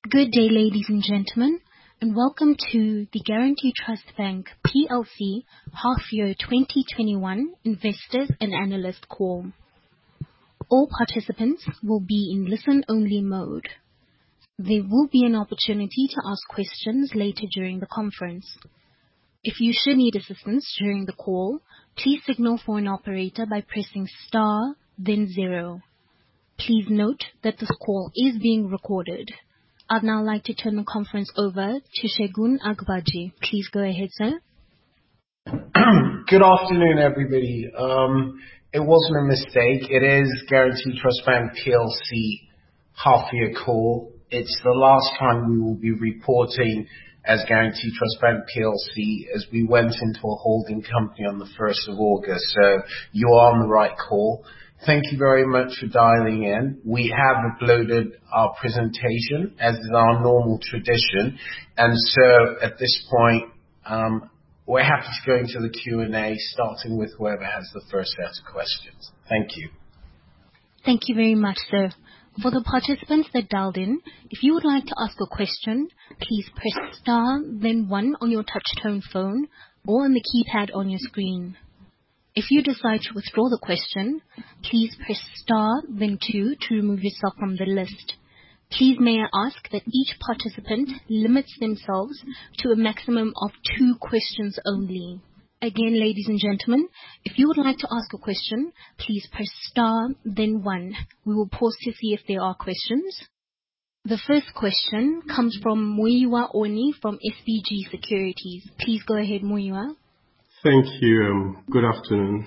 Good day, ladies and gentlemen, and welcome to the Guaranty Trust Bank PLC half-year 2021 investors and analyst call. All participants will be in listen-only mode. There will be an opportunity to ask questions later during the conference. If you should need assistance during the call, please signal for an operator by pressing star, then 0. Please note that this call is being recorded. I'd now like to turn the conference over to Segun Agbaje. Please go ahead, sir. Good afternoon, everybody. It wasn't a mistake. It is Guaranty Trust Bank PLC half-year call. It's the last time we will be reporting as Guaranty Trust Bank PLC as we went into a holding company on the 1st of August. So you are on the right call. Thank you very much for dialing in. We have uploaded our presentation as is our normal tradition. And so at this point, we're happy to go into the Q&A, starting with whoever has the first set of questions. Thank you. Thank you very much, sir. For the participants that dialed in, if you would like to ask a question, please press star, then 1 on your touch-tone phone or on the keypad on your screen. If you decide to withdraw the question, please press star, then 2 to remove yourself from the list. Please may I ask that each participant limits themselves to a maximum of 2 questions only. Again, ladies and gentlemen, if you would like to ask a question, please press star, then 1. We will pause to see if there are questions. The first question comes from Muyiwa Oni from SBG Securities. Please go ahead, Muyiwa. Thank you. Good afternoon.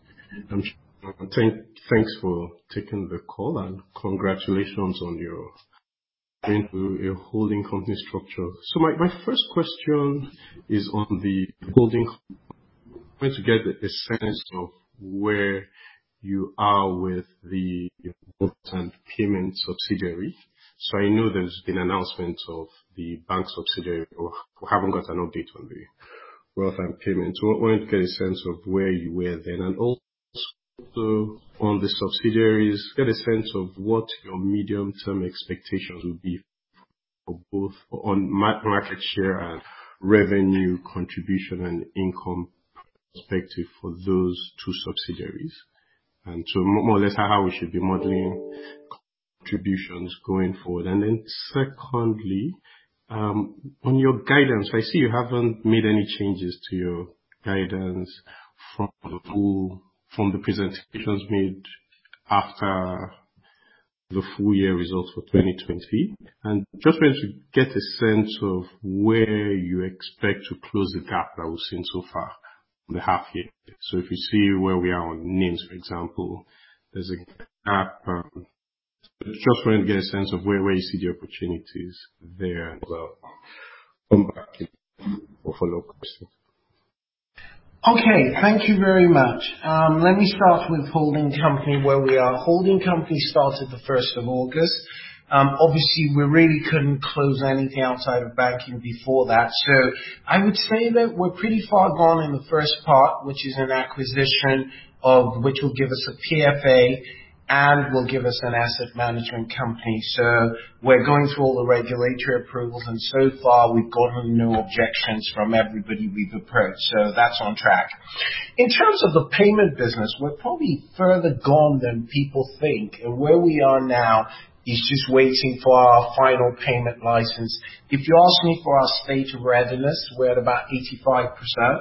Thanks for taking the call and congratulations on your into a holding company structure. So my first question is on the holding. I'm going to get a sense of where you are with the wealth and payment subsidiary. So I know there's been announcements of the bank subsidiary, or we haven't got an update on the wealth and payment. So I wanted to get a sense of where you were then, and also on the subsidiaries, get a sense of what your medium-term expectations would be for both on market share and revenue contribution and income perspective for those 2 subsidiaries. And so more or less how we should be modeling contributions going forward. And then secondly, on your guidance, I see you haven't made any changes to your guidance from the presentations made after the full year results for 2020. And just wanted to get a sense of where you expect to close the gap that we've seen so far in the half year. So if you see where we are on names, for example, there's a gap. Just wanted to get a sense of where you see the opportunities there as well. Come back for follow-up questions. Okay, thank you very much. Let me start with holding company where we are. Holding company started the 1st of August. Obviously, we really couldn't close anything outside of banking before that. So I would say that we're pretty far gone in the first part, which is an acquisition of which will give us a PFA and will give us an asset management company. So we're going through all the regulatory approvals, and so far we've gotten no objections from everybody we've approached. So that's on track. In terms of the payment business, we're probably further gone than people think. And where we are now is just waiting for our final payment license. If you ask me for our state of readiness, we're at about 85%.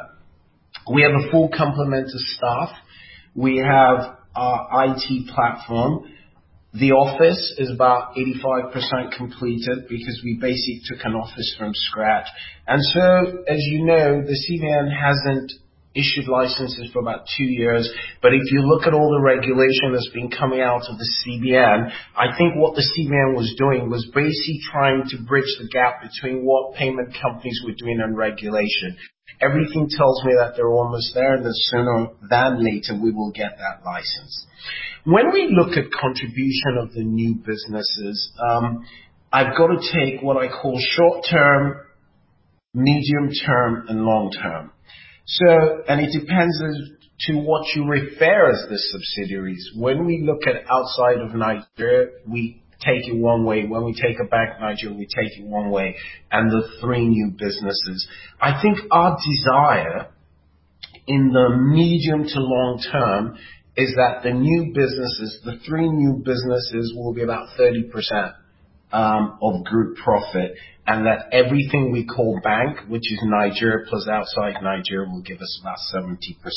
We have a full complement of staff. We have our IT platform. The office is about 85% completed because we basically took an office from scratch. And so, as you know, the CBN hasn't issued licenses for about 2 years. But if you look at all the regulation that's been coming out of the CBN, I think what the CBN was doing was basically trying to bridge the gap between what payment companies were doing and regulation. Everything tells me that they're almost there, and that sooner than later we will get that license. When we look at contribution of the new businesses, I've got to take what I call short-term, medium-term, and long-term. So, and it depends as to what you refer as the subsidiaries. When we look at outside of Nigeria, we take it one way. When we take a Bank Nigeria, we take it one way. And the 3 new businesses. I think our desire in the medium to long term is that the new businesses, the 3 new businesses will be about 30% of group profit, and that everything we call bank, which is Nigeria plus outside Nigeria, will give us about 70%.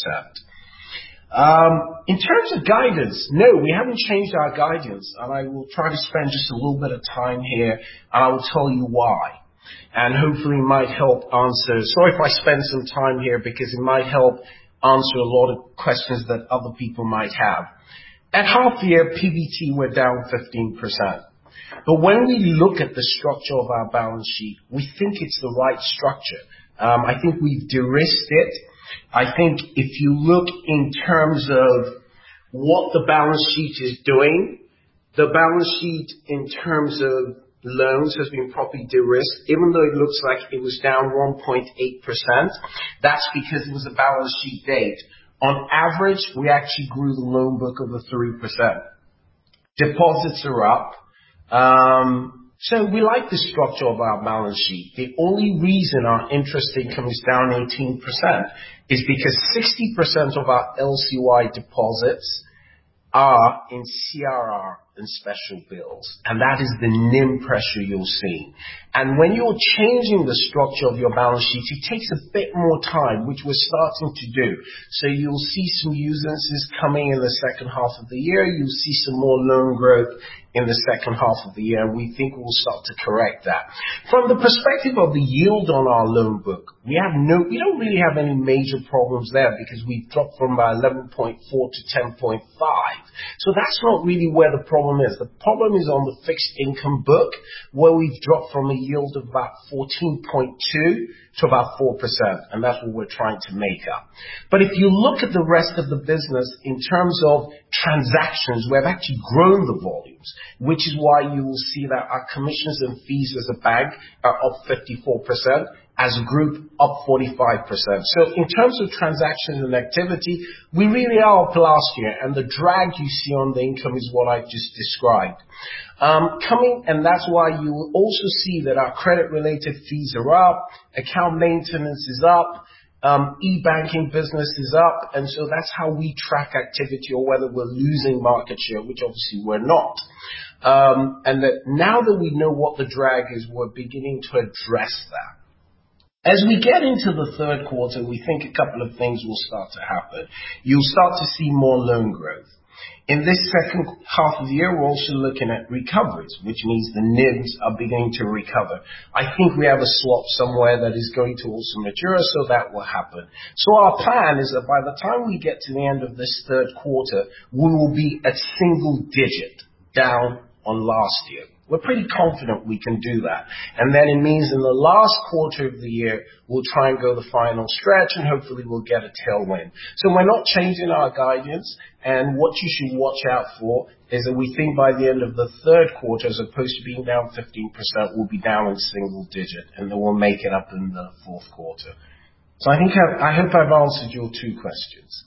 In terms of guidance, no, we haven't changed our guidance, and I will try to spend just a little bit of time here, and I will tell you why. And hopefully it might help answer. Sorry if I spend some time here because it might help answer a lot of questions that other people might have. At half year, PBT were down 15%. But when we look at the structure of our balance sheet, we think it's the right structure. I think we've de-risked it. I think if you look in terms of what the balance sheet is doing, the balance sheet in terms of loans has been properly de-risked, even though it looks like it was down 1.8%. That's because it was a balance sheet date. On average, we actually grew the loan book over 3%. Deposits are up. So we like the structure of our balance sheet. The only reason our interest income is down 18% is because 60% of our LCY deposits are in CRR and special bills. And that is the NIM pressure you'll see. And when you're changing the structure of your balance sheet, it takes a bit more time, which we're starting to do. So you'll see some usances coming in the second half of the year. You'll see some more loan growth in the second half of the year, and we think we'll start to correct that. From the perspective of the yield on our loan book, we don't really have any major problems there because we've dropped from about 11.4 to 10.5. So that's not really where the problem is. The problem is on the fixed income book, where we've dropped from a yield of about 14.2 to about 4%, and that's what we're trying to make up. But if you look at the rest of the business in terms of transactions, we have actually grown the volumes, which is why you will see that our commissions and fees as a bank are up 54%, as a group up 45%. So in terms of transactions and activity, we really are up last year, and the drag you see on the income is what I've just described. And that's why you will also see that our credit-related fees are up, account maintenance is up, e-banking business is up, and so that's how we track activity or whether we're losing market share, which obviously we're not. And that now that we know what the drag is, we're beginning to address that. As we get into the third quarter, we think a couple of things will start to happen. You'll start to see more loan growth. In this second half of the year, we're also looking at recoveries, which means the NIMs are beginning to recover. I think we have a swap somewhere that is going to also mature, so that will happen. So our plan is that by the time we get to the end of this third quarter, we will be at single digit down on last year. We're pretty confident we can do that. And then it means in the last quarter of the year, we'll try and go the final stretch, and hopefully we'll get a tailwind. So we're not changing our guidance, and what you should watch out for is that we think by the end of the third quarter, as opposed to being down 15%, we'll be down in single digit, and then we'll make it up in the fourth quarter. So I hope I've answered your 2 questions.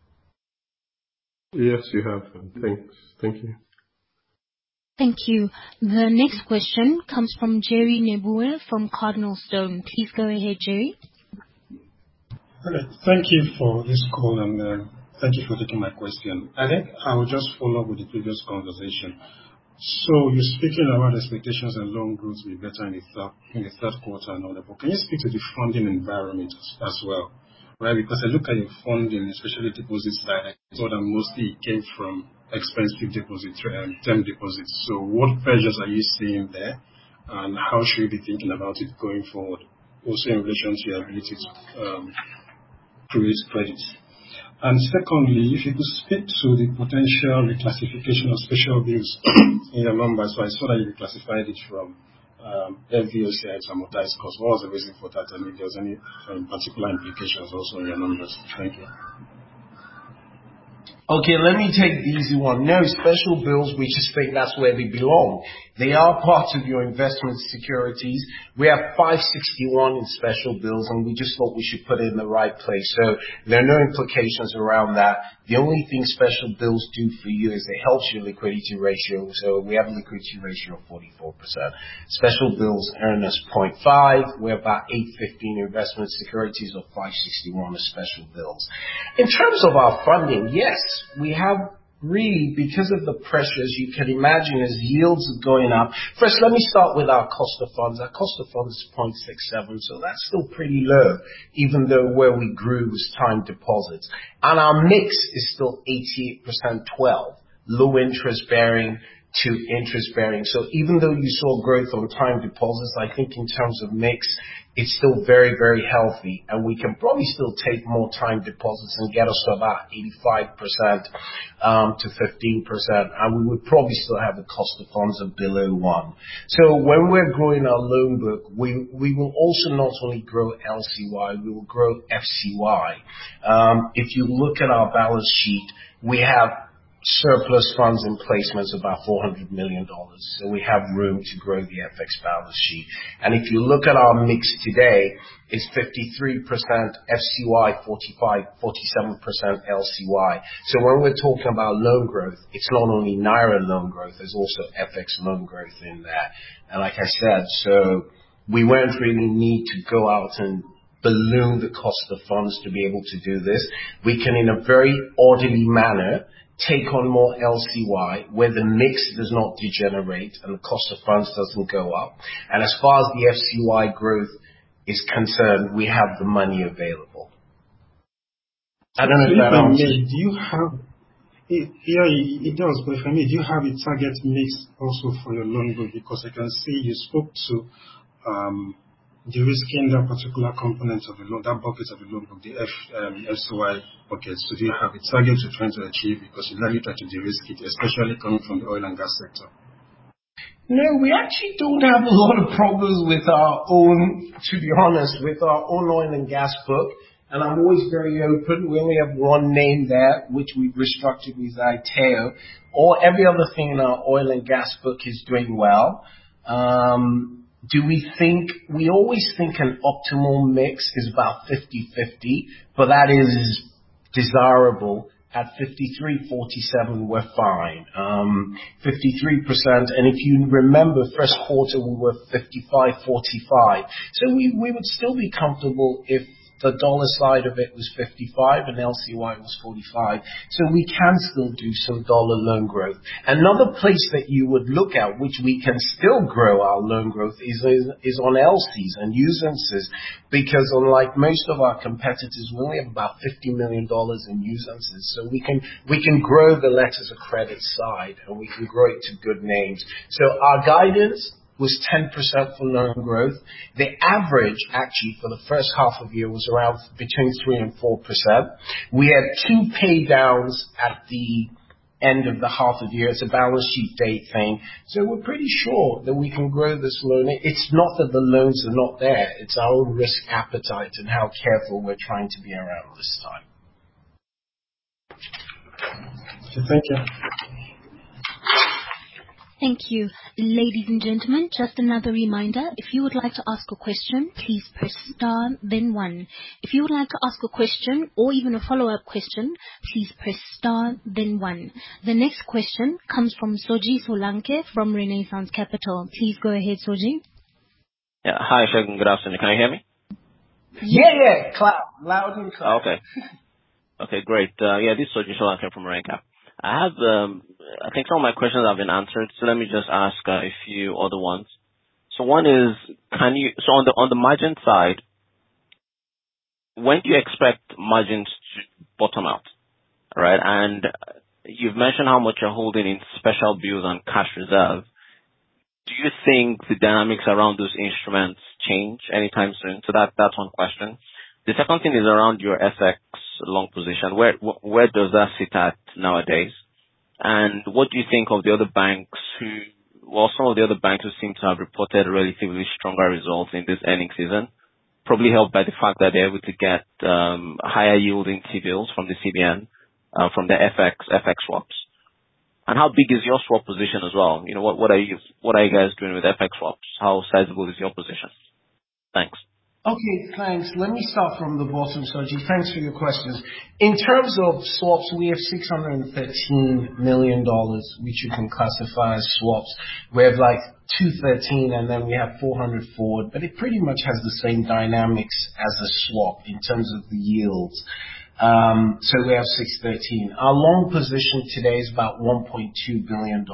Yes, you have. Thanks. Thank you. Thank you. The next question comes from Jerry Nebue from Cardinal Stone. Please go ahead, Jerry. Okay. Thank you for this call, and thank you for taking my question. I think I will just follow up with the previous conversation. So you're speaking about expectations and loan growth will be better in the third quarter and all that, but can you speak to the funding environment as well? Right, because I look at your funding, especially deposits, that I thought that mostly came from expensive deposits, term deposits. So what pressures are you seeing there, and how should we be thinking about it going forward? Also in relation to your ability to create credit. And secondly, if you could speak to the potential reclassification of special bills in your numbers. So I saw that you reclassified it from FVOCI to amortized cost. What was the reason for that, and if there's any particular implications also in your numbers? Thank you. Okay, let me take the easy one. No, special bills, we just think that's where they belong. They are part of your investment securities. We have 561 in special bills, and we just thought we should put it in the right place. So there are no implications around that. The only thing special bills do for you is it helps your liquidity ratio. So we have a liquidity ratio of 44%. Special bills earn us 0.5. We're about 815 investment securities or 561 of special bills. In terms of our funding, yes, we have really, because of the pressures, you can imagine as yields are going up. First, let me start with our cost of funds. Our cost of funds is 0.67, so that's still pretty low, even though where we grew was time deposits. And our mix is still 88% 12, low interest bearing to interest bearing. So even though you saw growth on time deposits, I think in terms of mix, it's still very, very healthy. And we can probably still take more time deposits and get us to about 85% to 15%. And we would probably still have the cost of funds of below 1. So when we're growing our loan book, we will also not only grow LCY, we will grow FCY. If you look at our balance sheet, we have surplus funds in placements about $400 million. So we have room to grow the FX balance sheet. And if you look at our mix today, it's 53% FCY, 47% LCY. So when we're talking about loan growth, it's not only Naira loan growth, there's also FX loan growth in there. And like I said, so we won't really need to go out and balloon the cost of funds to be able to do this. We can, in a very orderly manner, take on more LCY where the mix does not degenerate and the cost of funds doesn't go up. And as far as the FCY growth is concerned, we have the money available. I don't know if that answers. Do you have, it does, but if I may, do you have a target mix also for your loan book? Because I can see you spoke to de-risking that particular component of the loan, that bucket of the loan book, the FCY bucket. So do you have a target you're trying to achieve? Because you really try to de-risk it, especially coming from the oil and gas sector. No, we actually don't have a lot of problems with our own, to be honest, with our own oil and gas book. And I'm always very open. We only have one name there, which we've restructured with Iteo. Or every other thing in our oil and gas book is doing well. We always think an optimal mix is about 50-50, but that is desirable. At 53-47, we're fine. 53%, and if you remember, first quarter we were 55-45. So we would still be comfortable if the dollar side of it was 55 and LCY was 45. So we can still do some dollar loan growth. Another place that you would look at, which we can still grow our loan growth, is on LCs and usances, because unlike most of our competitors, we only have about $50 million in usances. So we can grow the letters of credit side, and we can grow it to good names. So our guidance was 10% for loan growth. The average, actually, for the first half of the year was around between 3 and 4%. We had 2 pay downs at the end of the half of the year. It's a balance sheet date thing. So we're pretty sure that we can grow this loan. It's not that the loans are not there. It's our own risk appetite and how careful we're trying to be around this time. Okay, thank you. Thank you. Ladies and gentlemen, just another reminder, if you would like to ask a question, please press star, then 1. If you would like to ask a question or even a follow-up question, please press star, then 1. The next question comes from Soji Solanke from Renaissance Capital. Please go ahead, Soji. Yeah, hi, Segun. Good afternoon. Can you hear me? Yeah. Loud and clear. Okay, great. This is Soji Solanke from Renaissance. I think some of my questions have been answered, so let me just ask a few other ones. So one is, on the margin side, when do you expect margins to bottom out? Right? And you've mentioned how much you're holding in special bills and cash reserve. Do you think the dynamics around those instruments change anytime soon? So that's one question. The second thing is around your FX long position. Where does that sit at nowadays? And what do you think of the other banks some of the other banks who seem to have reported relatively stronger results in this earnings season, probably helped by the fact that they're able to get higher yielding T-bills from the CBN. from the FX swaps? And how big is your swap position as well? What are you guys doing with FX swaps? How sizable is your position? Thanks. Okay, thanks. Let me start from the bottom, Soji. Thanks for your questions. In terms of swaps, we have $613 million, which you can classify as swaps. We have like 213 and then we have 400 forward, but it pretty much has the same dynamics as a swap in terms of the yields. So we have 613. Our long position today is about $1.2 billion.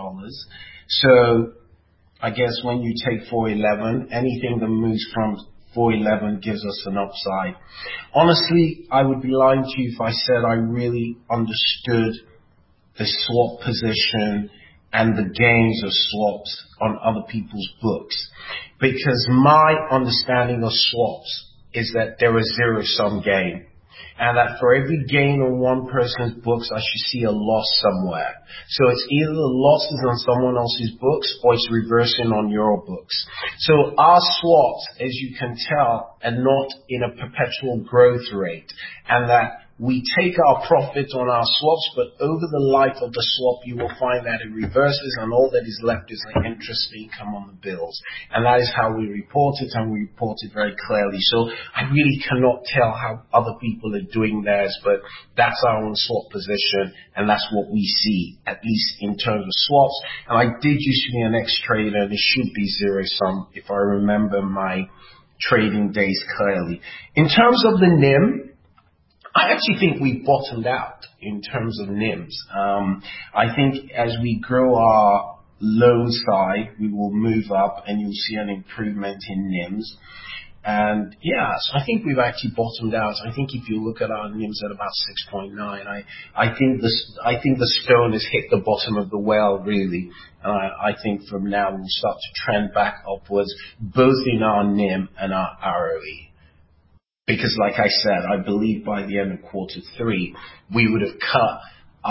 So I guess when you take 411, anything that moves from 411 gives us an upside. Honestly, I would be lying to you if I said I really understood the swap position and the gains of swaps on other people's books. Because my understanding of swaps is that there is zero-sum game. And that for every gain on one person's books, I should see a loss somewhere. So it's either the losses on someone else's books or it's reversing on your books. So our swaps, as you can tell, are not in a perpetual growth rate. And that we take our profit on our swaps, but over the life of the swap, you will find that it reverses and all that is left is the interest income on the bills. And that is how we report it, and we report it very clearly. So I really cannot tell how other people are doing theirs, but that's our own swap position, and that's what we see, at least in terms of swaps. And I did used to be an ex-trader, and it should be zero-sum if I remember my trading days clearly. In terms of the NIM, I actually think we bottomed out in terms of NIMs. I think as we grow our loan side, we will move up and you'll see an improvement in NIMs. And yeah, so I think we've actually bottomed out. I think if you look at our NIMs at about 6.9, I think the stone has hit the bottom of the well, really. I think from now we'll start to trend back upwards, both in our NIM and our ROE. Because like I said, I believe by the end of quarter 3, we would have cut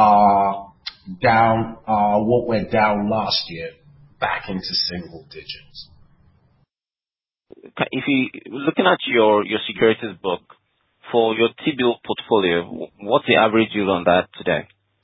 what went down last year back into single digits. If you looking at your securities book for your T-bill portfolio, what's the average yield on that today?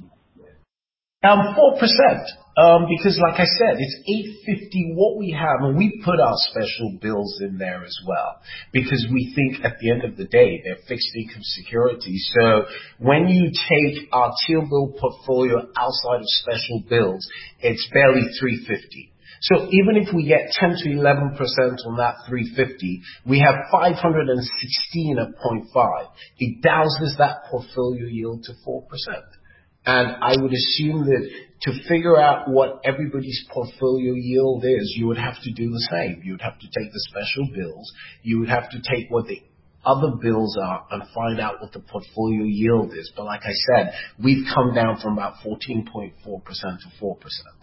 4%. Because like I said, it's 850 what we have, and we put our special bills in there as well, because we think at the end of the day, they're fixed income securities. So when you take our T-bill portfolio outside of special bills, it's barely 350. So even if we get 10 to 11% on that 350, we have 516 at 0.5. It douses that portfolio yield to 4%. And I would assume that to figure out what everybody's portfolio yield is, you would have to do the same. You would have to take the special bills. You would have to take what the other bills are and find out what the portfolio yield is. But like I said, we've come down from about 14.4% to 4%.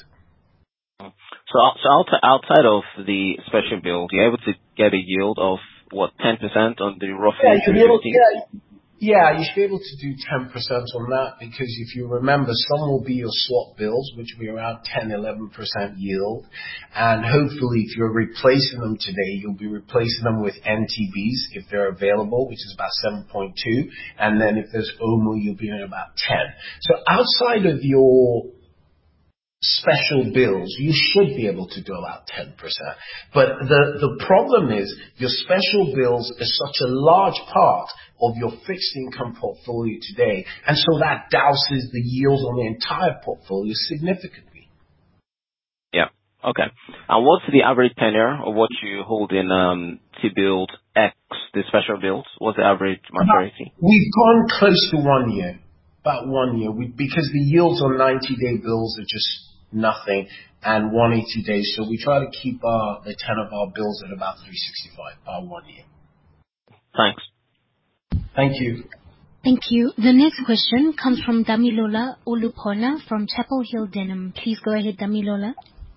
So outside of the special bill, you're able to get a yield of what, 10% on the roughly 350? Yeah, you should be able to do 10% on that, because if you remember, some will be your swap bills, which will be around 10, 11% yield. And hopefully, if you're replacing them today, you'll be replacing them with NTBs if they're available, which is about 7.2. And then if there's OMO, you'll be at about 10. So outside of your special bills, you should be able to do about 10%. But the problem is your special bills is such a large part of your fixed income portfolio today, and so that douses the yields on the entire portfolio significantly. Yeah. Okay. And what's the average tenure of what you hold in T-bill X, the special bills? What's the average maturity? We've gone close to 1 year, about 1 year, because the yields on 90-day bills are just nothing, and 180 days. So we try to keep the 10 of our bills at about 365, about 1 year. Thanks. Thank you. Thank you. The next question comes from Damilola Olupona from Chapel Hill Denham. Please go ahead, Damilola.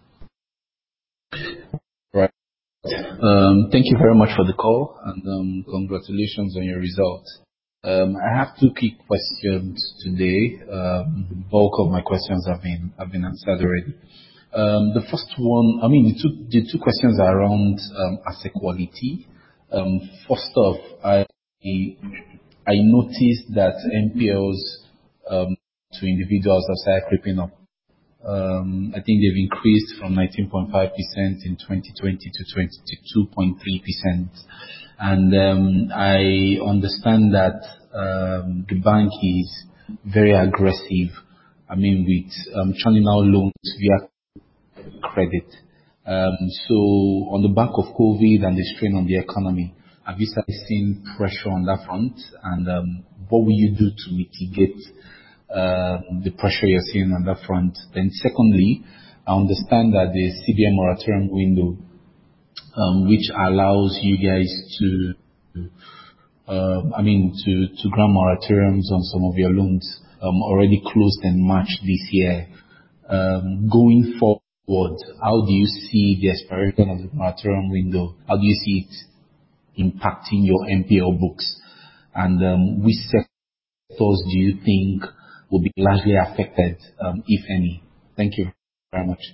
Right. Thank you very much for the call, and congratulations on your results. I have 2 key questions today. The bulk of my questions have been answered already. The first one, the two questions are around asset quality. First off, I noticed that NPLs to individuals have started creeping up. I think they've increased from 19.5% in 2020 to 22.3%. And I understand that the bank is very aggressive. I mean, with churning out loans via credit. So on the back of COVID and the strain on the economy, have you started seeing pressure on that front? And what will you do to mitigate the pressure you're seeing on that front? Then secondly, I understand that the CBN moratorium window, which allows you guys to grant moratoriums on some of your loans, already closed in March this year. Going forward, how do you see the expiration of the moratorium window? How do you see it impacting your NPL books? And which sectors do you think will be largely affected, if any? Thank you very much.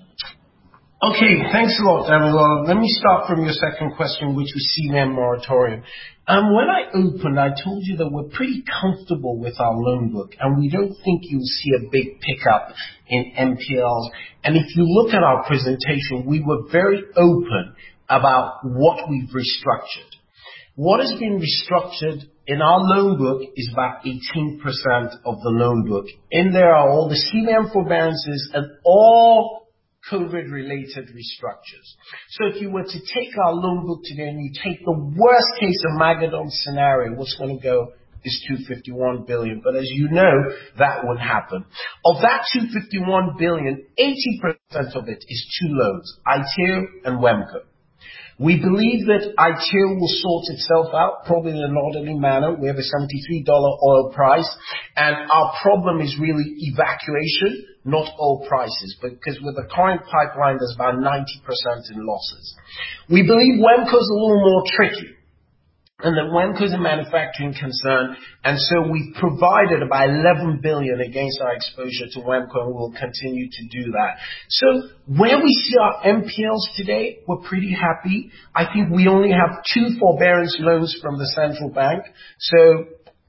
Okay, thanks a lot, Daniel. Let me start from your second question, which was CBN moratorium. When I opened, I told you that we're pretty comfortable with our loan book, and we don't think you'll see a big pickup in NPLs. And if you look at our presentation, we were very open about what we've restructured. What has been restructured in our loan book is about 18% of the loan book. In there are all the CBN forbearances and all COVID-related restructures. So if you were to take our loan book today and you take the worst case of Magadon scenario, what's going to go is 251 billion. But as you know, that would happen. Of that 251 billion, 80% of it is two loans, ITIO and WEMCO. We believe that ITIO will sort itself out, probably in an orderly manner. We have a $73 oil price, and our problem is really evacuation, not oil prices, because with the current pipeline, there's about 90% in losses. We believe WEMCO is a little more tricky, and that WEMCO is a manufacturing concern, and so we've provided about 11 billion against our exposure to WEMCO, and we'll continue to do that. So where we see our NPLs today, we're pretty happy. I think we only have 2 forbearance loans from the central bank. So,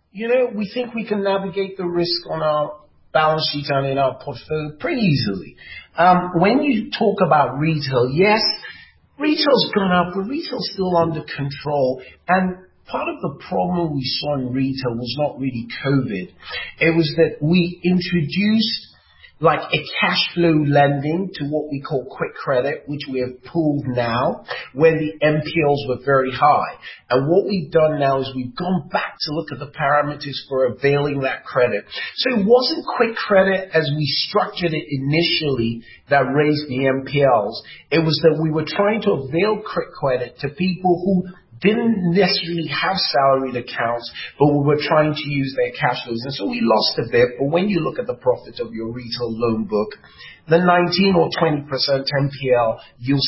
we think we can navigate the risk on our balance sheet and in our portfolio pretty easily. When you talk about retail, yes, retail's gone up, but retail's still under control. And part of the problem we saw in retail was not really COVID. It was that we introduced like a cash flow lending to what we call quick credit, which we have pulled now, when the NPLs were very high. And what we've done now is we've gone back to look at the parameters for availing that credit. So it wasn't quick credit as we structured it initially that raised the NPLs. It was that we were trying to avail quick credit to people who didn't necessarily have salaried accounts, but we were trying to use their cash flows. And so we lost a bit, but when you look at the profit of your retail loan book, the 19 or 20% NPL, you'll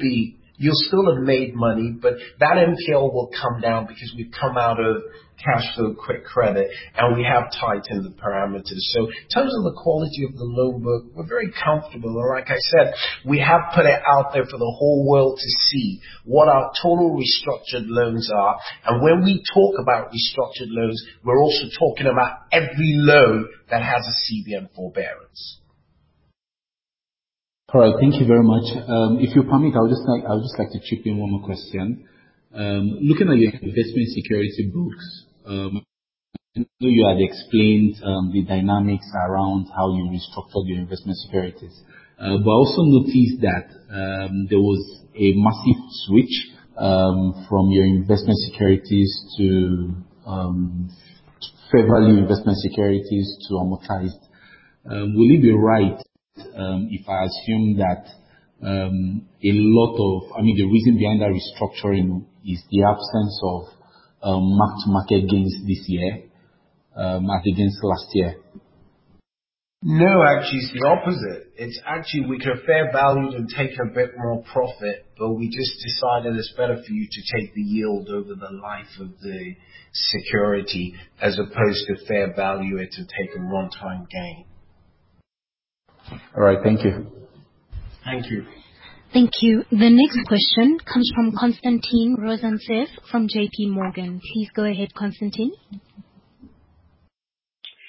still have made money, but that NPL will come down because we've come out of cash flow quick credit and we have tightened the parameters. So in terms of the quality of the loan book, we're very comfortable. And like I said, we have put it out there for the whole world to see what our total restructured loans are. And when we talk about restructured loans, we're also talking about every loan that has a CBN forbearance. All right, thank you very much. If you permit, I would just like to chip in one more question. Looking at your investment security books, I know you had explained the dynamics around how you restructured your investment securities, but I also noticed that there was a massive switch from your investment securities to fair value investment securities to amortized. Will it be right if I assume that the reason behind that restructuring is the absence of mark-to-market gains this year as against last year? No, actually, it's the opposite. It's actually we could have fair valued and taken a bit more profit, but we just decided it's better for you to take the yield over the life of the security as opposed to fair value it and take a one-time gain. All right, thank you. Thank you. Thank you. The next question comes from Konstantin Rozantsev from JP Morgan. Please go ahead, Konstantin.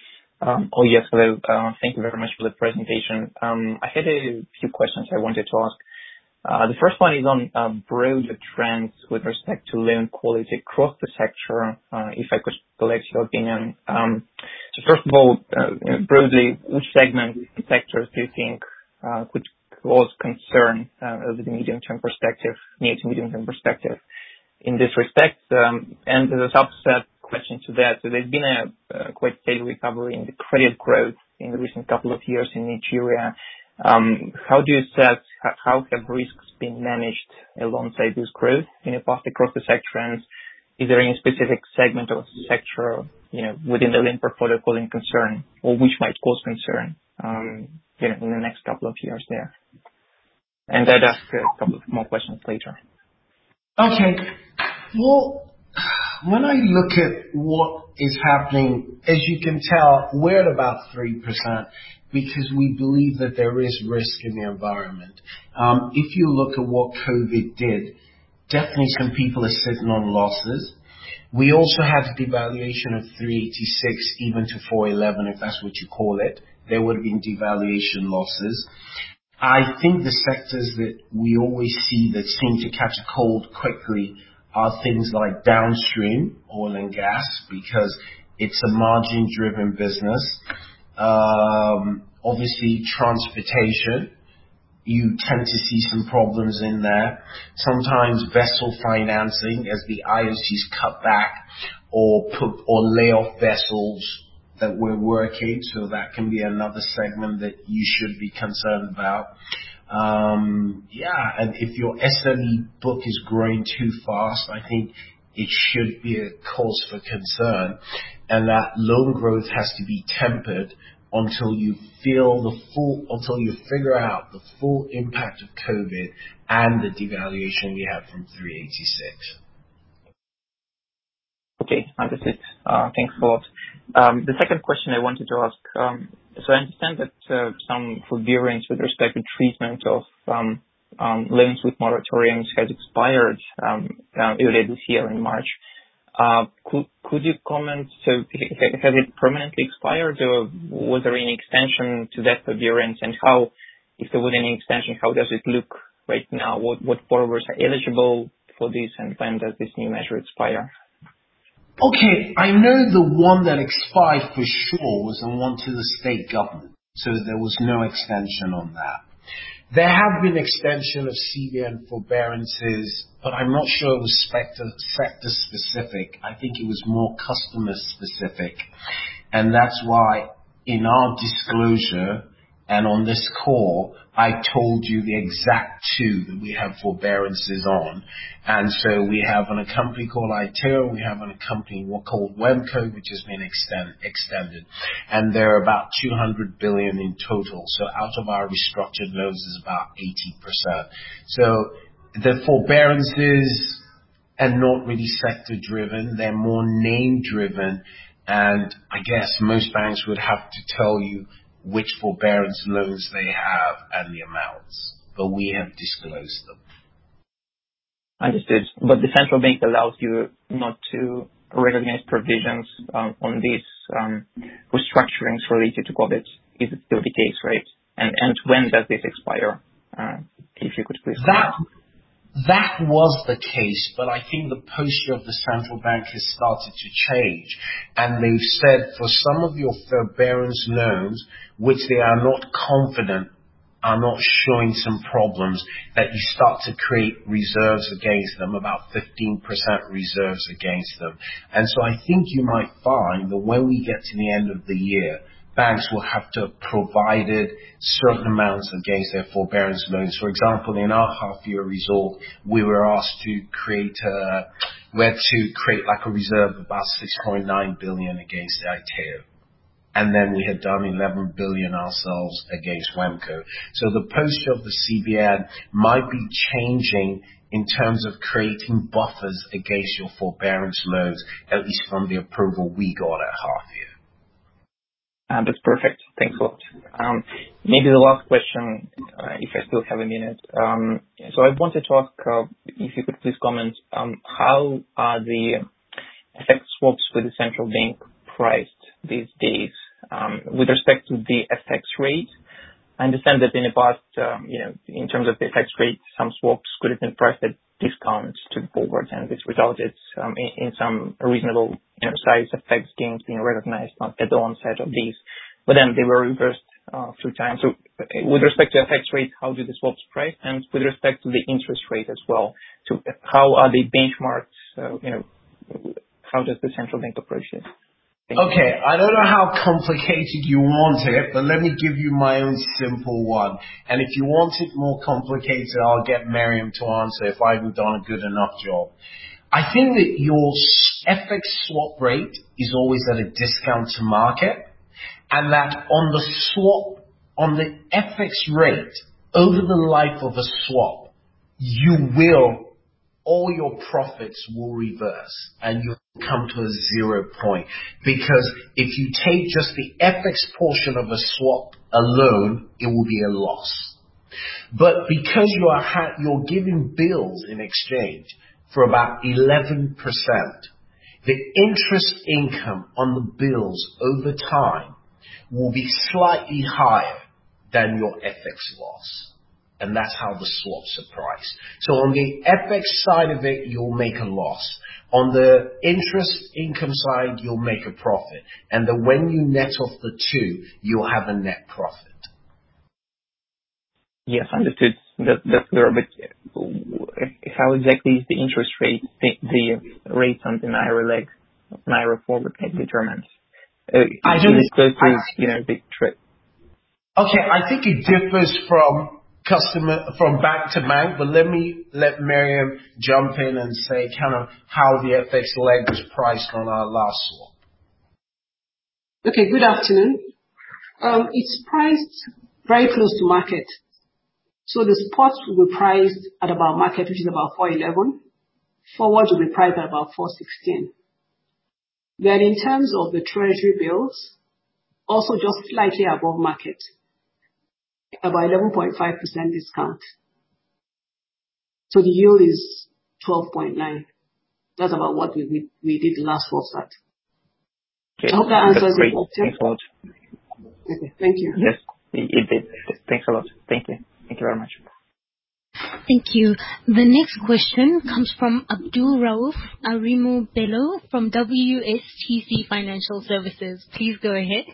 Oh, yes. Hello. Thank you very much for the presentation. I had a few questions I wanted to ask. The first one is on broader trends with respect to loan quality across the sector, if I could collect your opinion. So first of all, broadly, which segments and sectors do you think could cause concern over the medium-term perspective, near to medium-term perspective in this respect? And as a subset question to that, so there's been a quite steady recovery in the credit growth in the recent couple of years in Nigeria. How do you assess how have risks been managed alongside this growth in the past across the sector? And is there any specific segment or sector, within the loan portfolio causing concern, or which might cause concern, in the next couple of years there? And I'd ask a couple of more questions later. Okay. Well, when I look at what is happening, as you can tell, we're at about 3% because we believe that there is risk in the environment. If you look at what COVID did, definitely some people are sitting on losses. We also had a devaluation of 386 even to 411, if that's what you call it. There would have been devaluation losses. I think the sectors that we always see that seem to catch a cold quickly are things like downstream, oil and gas, because it's a margin-driven business. Obviously, transportation, you tend to see some problems in there. Sometimes vessel financing as the IOCs cut back or lay off vessels that we're working, so that can be another segment that you should be concerned about. And if your SME book is growing too fast, I think it should be a cause for concern, and that loan growth has to be tempered until you figure out the full impact of COVID and the devaluation we had from 386. Okay, understood. Thanks a lot. The second question I wanted to ask, so I understand that some forbearance with respect to treatment of loans with moratoriums has expired earlier this year in March. Could you comment, so has it permanently expired, or was there any extension to that forbearance, and how, if there was any extension, how does it look right now? What borrowers are eligible for this, and when does this new measure expire? Okay, I know the one that expired for sure was the one to the state government, so there was no extension on that. There have been extension of CBN forbearances, but I'm not sure it was sector specific. I think it was more customer specific. And that's why in our disclosure and on this call, I told you the exact two that we have forbearances on. And so we have on a company called Itera, we have on a company called WEMCO, which has been extended. And they're about 200 billion in total. So out of our restructured loans is about 80%. So the forbearances are not really sector driven. They're more name driven. And I guess most banks would have to tell you which forbearance loans they have and the amounts, but we have disclosed them. Understood. But the central bank allows you not to recognize provisions on these restructurings related to COVID. Is it still the case, right? And when does this expire? If you could please comment. That was the case, but I think the posture of the central bank has started to change. And they've said for some of your forbearance loans, which they are not confident are not showing some problems, that you start to create reserves against them, about 15% reserves against them. And so I think you might find that when we get to the end of the year, banks will have to have provided certain amounts against their forbearance loans. For example, in our half-year result, we were asked to create like a reserve of about 6.9 billion against Itera. And then we had done 11 billion ourselves against WEMCO. So the posture of the CBN might be changing in terms of creating buffers against your forbearance loans, at least from the approval we got at half year. That's perfect. Thanks a lot. Maybe the last question, if I still have a minute. So I wanted to ask if you could please comment how are the FX swaps with the central bank priced these days? With respect to the FX rate, I understand that in the past, in terms of the FX rate, some swaps could have been priced at discounts to the forward, and this resulted in some reasonable size FX gains being recognized at the onset of these. But then they were reversed through time. So with respect to FX rate, how do the swaps price? And with respect to the interest rate as well, so how are they benchmarked? How does the central bank approach this? Okay, I don't know how complicated you want it, but let me give you my own simple one. And if you want it more complicated, I'll get Miriam to answer if I haven't done a good enough job. I think that your FX swap rate is always at a discount to market, and that on the FX rate, over the life of a swap, all your profits will reverse and you'll come to a 0 point. Because if you take just the FX portion of a swap alone, it will be a loss. But because you're giving bills in exchange for about 11%, the interest income on the bills over time will be slightly higher than your FX loss. And that's how the swaps are priced. So on the FX side of it, you'll make a loss. On the interest income side, you'll make a profit. And then when you net off the two, you'll have a net profit. Yes, understood. That's clear. But how exactly is the interest rate, the rate on the Naira forward determined? I don't. Is it close to the trade? Okay, I think it differs from bank to bank, but let Miriam jump in and say kind of how the FX leg was priced on our last swap. Okay, good afternoon. It's priced very close to market. So the spot will be priced at about market, which is about 411. Forward will be priced at about 416. Then in terms of the treasury bills, also just slightly above market, about 11.5% discount. So the yield is 12.9. That's about what we did the last swap at. Okay. I hope that answers your question. Thanks a lot. Okay, thank you. Yes, it did. Thanks a lot. Thank you. Thank you very much. Thank you. The next question comes from Abdul Rauf Arimu Bello from WSTC Financial Services. Please go ahead.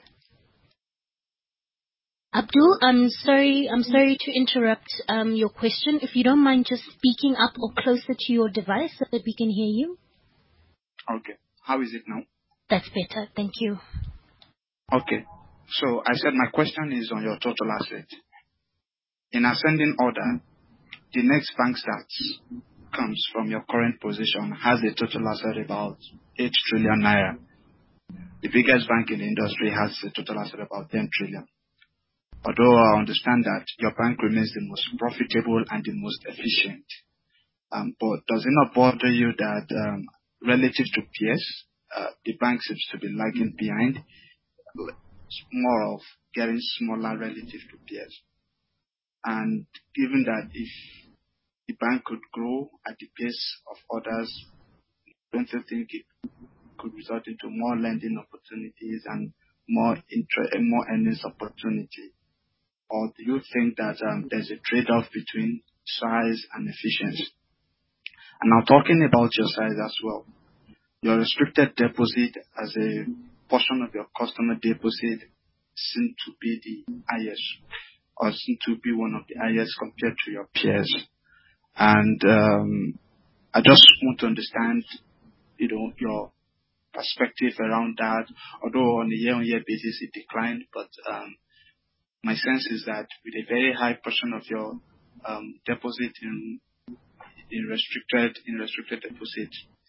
Abdul, I'm sorry to interrupt your question. If you don't mind just speaking up or closer to your device so that we can hear you. Okay. How is it now? That's better. Thank you. Okay. So I said my question is on your total asset. In ascending order, the next bank stats comes from your current position has a total asset about 8 trillion naira. The biggest bank in the industry has a total asset about 10 trillion. Although I understand that your bank remains the most profitable and the most efficient. But does it not bother you that relative to peers, the bank seems to be lagging behind? It's more of getting smaller relative to peers. And given that if the bank could grow at the pace of others, don't you think it could result into more lending opportunities and more earnings opportunity? Or do you think that there's a trade-off between size and efficiency? And now talking about your size as well, your restricted deposit as a portion of your customer deposit seem to be the highest, or seem to be one of the highest compared to your peers. And I just want to understand, your perspective around that. Although on a year-on-year basis it declined, but my sense is that with a very high portion of your deposit in restricted deposit,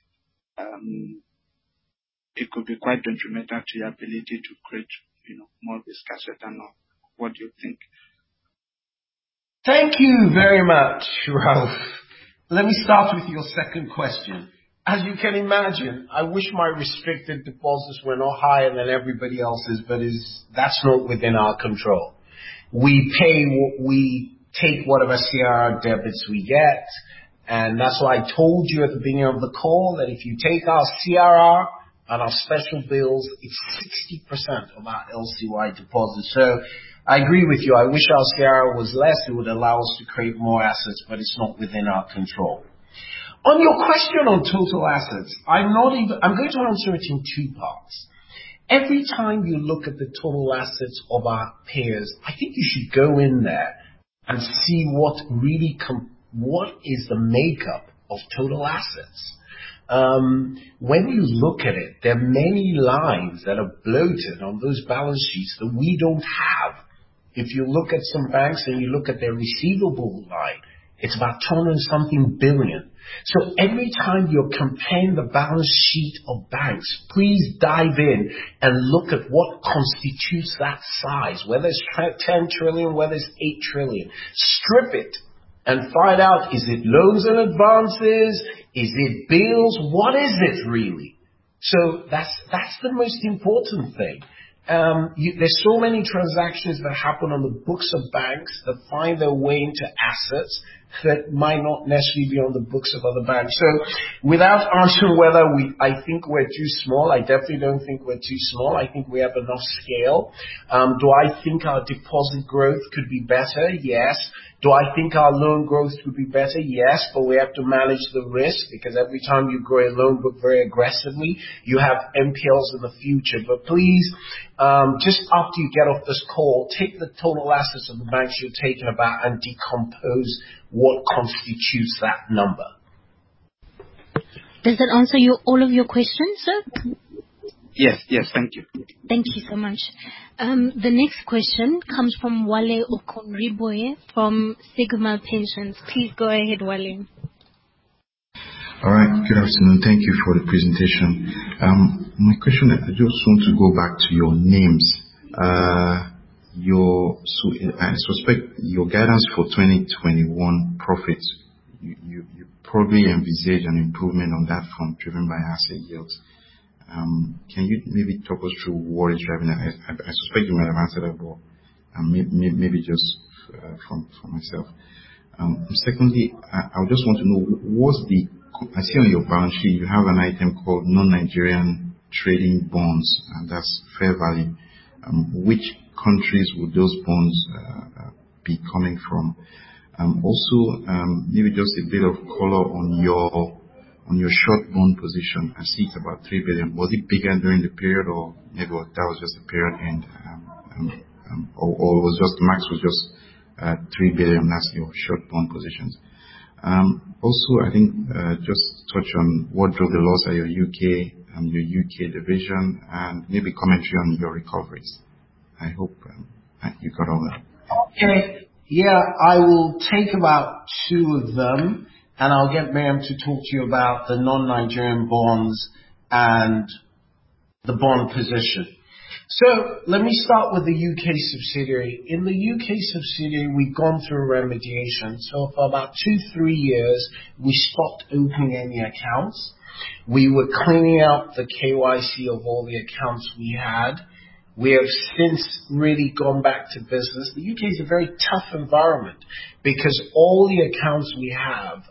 it could be quite detrimental to your ability to create, more risk asset and all. What do you think? Thank you very much, Ralph. Let me start with your second question. As you can imagine, I wish my restricted deposits were not higher than everybody else's, but that's not within our control. We take whatever CRR debits we get, and that's why I told you at the beginning of the call that if you take our CRR And our special bills, it's 60% of our LCY deposits. So I agree with you. I wish our CRR was less. It would allow us to create more assets, but it's not within our control. On your question on total assets, I'm going to answer it in two parts. Every time you look at the total assets of our peers, I think you should go in there and see what is the makeup of total assets. When you look at it, there are many lines that are bloated on those balance sheets that we don't have. If you look at some banks and you look at their receivable line, it's about 200-something billion. So every time you're comparing the balance sheet of banks, please dive in and look at what constitutes that size, whether it's 10 trillion, whether it's 8 trillion. Strip it and find out, is it loans and advances? Is it bills? What is it really? So that's the most important thing. There's so many transactions that happen on the books of banks that find their way into assets that might not necessarily be on the books of other banks. So without answering whether I think we're too small, I definitely don't think we're too small. I think we have enough scale. Do I think our deposit growth could be better? Yes. Do I think our loan growth could be better? Yes, but we have to manage the risk because every time you grow a loan book very aggressively, you have NPLs in the future. But please, just after you get off this call, take the total assets of the banks you're talking about and decompose what constitutes that number. Does that answer all of your questions, sir? Yes, thank you. Thank you so much. The next question comes from Wale Okonriboye from Sigma Pensions. Please go ahead, Wale. All right. Good afternoon. Thank you for the presentation. My question, I just want to go back to your names. I suspect your guidance for 2021 profits, you probably envisage an improvement on that front driven by asset yields. Can you maybe talk us through what is driving that? I suspect you might have answered that, but maybe just for myself. Secondly, I would just want to know, I see on your balance sheet you have an item called non-Nigerian trading bonds, and that's fair value. Which countries would those bonds be coming from? Also, maybe just a bit of color on your short bond position. I see it's about 3 billion. Was it bigger during the period, or maybe that was just the period end, or was just max was just 3 billion? That's your short bond positions. Also, I think just touch on what drove the loss at your UK division, and maybe commentary on your recoveries. I hope you got all that. Okay. Yeah, I will take about two of them, and I'll get Miriam to talk to you about the non-Nigerian bonds and the bond position. So let me start with the UK subsidiary. In the UK subsidiary, we've gone through remediation. So for about 2-3 years, we stopped opening any accounts. We were cleaning out the KYC of all the accounts we had. We have since really gone back to business. The UK is a very tough environment because all the accounts we have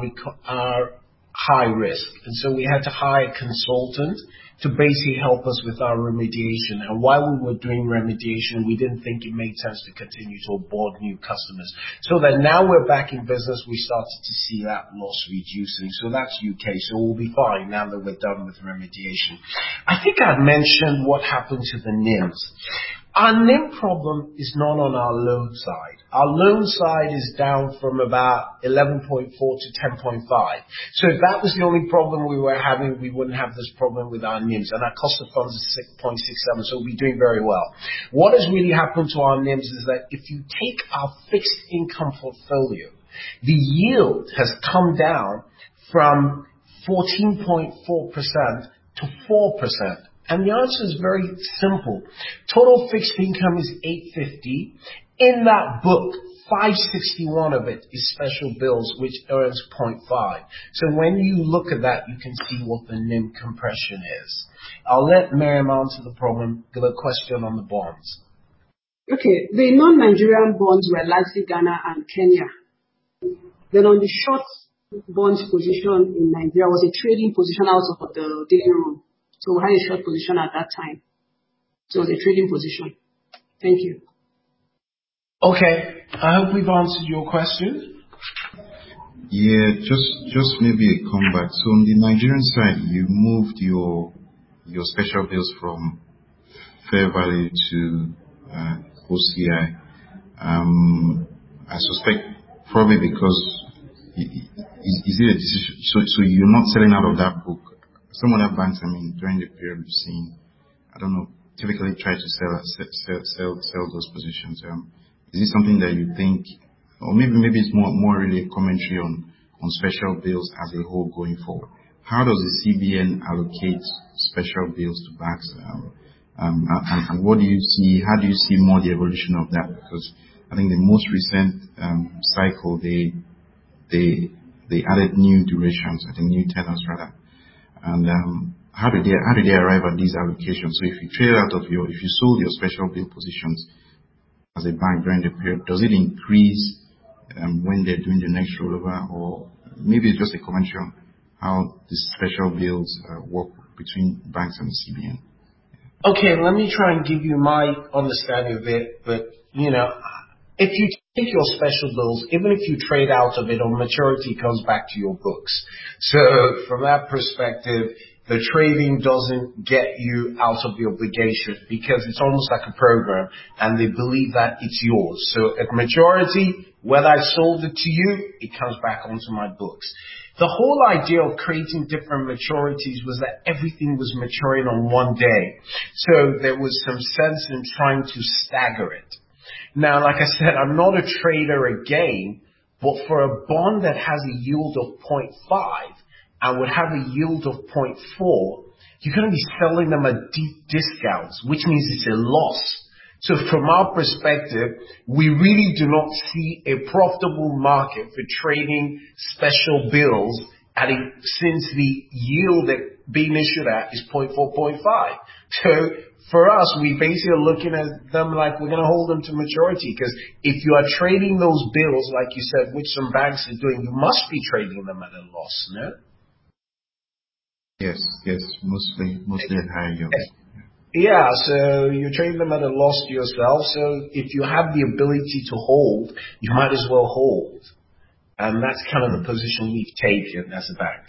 are high risk. And so we had to hire a consultant to basically help us with our remediation. And while we were doing remediation, we didn't think it made sense to continue to onboard new customers. So that now we're back in business, we started to see that loss reducing. So that's UK. So we'll be fine now that we're done with remediation. I think I've mentioned what happened to the NIMs. Our NIM problem is not on our loan side. Our loan side is down from about 11.4 to 10.5. So if that was the only problem we were having, we wouldn't have this problem with our NIMs. And our cost of funds is 6.67, so we'll be doing very well. What has really happened to our NIMs is that if you take our fixed income portfolio, the yield has come down from 14.4% to 4%. And the answer is very simple. Total fixed income is 850. In that book, 561 of it is special bills, which earns 0.5. So when you look at that, you can see what the NIM compression is. I'll let Miriam answer the question on the bonds. Okay, the non-Nigerian bonds were largely Ghana and Kenya. Then on the short bonds position in Nigeria was a trading position out of the daily room. So we had a short position at that time. So it was a trading position. Thank you. Okay, I hope we've answered your question. Yeah, just maybe a comeback. So on the Nigerian side, you moved your special bills from fair value to OCI. I suspect probably because is it a decision? So you're not selling out of that book. Some other banks, during the period we've seen, I don't know, typically try to sell those positions. Is it something that you think, or maybe it's more really a commentary on special bills as a whole going forward? How does the CBN allocate special bills to banks? And what do you see? How do you see more the evolution of that? Because I think the most recent cycle they added new durations, I think new tenors rather. And how did they arrive at these allocations? So if you if you sold your special bill positions as a bank during the period, does it increase when they're doing the next rollover, or maybe it's just a commentary on how the special bills work between banks and the CBN? Okay, let me try and give you my understanding of it. But, if you take your special bills, even if you trade out of it on maturity, it comes back to your books. So from that perspective, the trading doesn't get you out of the obligation because it's almost like a program and they believe that it's yours. So at maturity, whether I sold it to you, it comes back onto my books. The whole idea of creating different maturities was that everything was maturing on one day. So there was some sense in trying to stagger it. Now, like I said, I'm not a trader again, but for a bond that has a yield of 0.5 and would have a yield of 0.4, you're going to be selling them at deep discounts, which means it's a loss. So from our perspective, we really do not see a profitable market for trading special bills since the yield that being issued at is 0.4, 0.5. So for us, we basically are looking at them like we're going to hold them to maturity, because if you are trading those bills, like you said, which some banks are doing, you must be trading them at a loss, no? Yes, mostly at higher yields. Yeah, so you're trading them at a loss to yourself. So if you have the ability to hold, you might as well hold. And that's kind of the position we've taken as a bank.